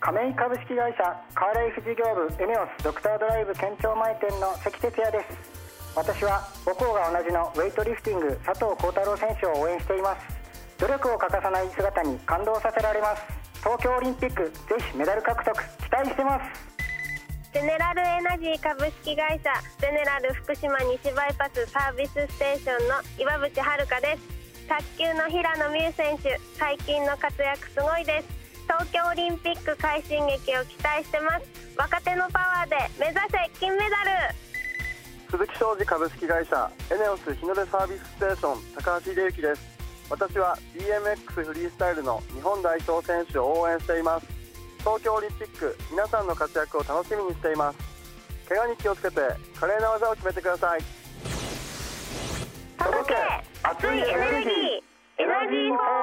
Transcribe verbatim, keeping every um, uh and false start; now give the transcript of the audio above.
亀井株式会社カーライフ事業部エネオスドクタードライブ県庁前店の関哲也です。私は母校が同じのウェイトリフティング佐藤幸太郎選手を応援しています。努力を欠かさない姿に感動させられます。東京オリンピックぜひメダル獲得期待してます。 ゼネラルエナジー株式会社ゼネラル福島西バイパスサービスステーションの岩渕遥です。卓球の平野美宇選手、最近の活躍すごいです。東京オリンピック快進撃を期待してます。若手のパワーで目指せ金メダル。 鈴木商事株式会社エネオス日の出サービスステーション高橋秀幸です。私は ビーエムエックス フリースタイルの日本代表選手を応援しています。東京オリンピック皆さんの活躍を楽しみにしています。怪我に気をつけて華麗な技を決めてください。 届け熱いエネルギーエナジーフォー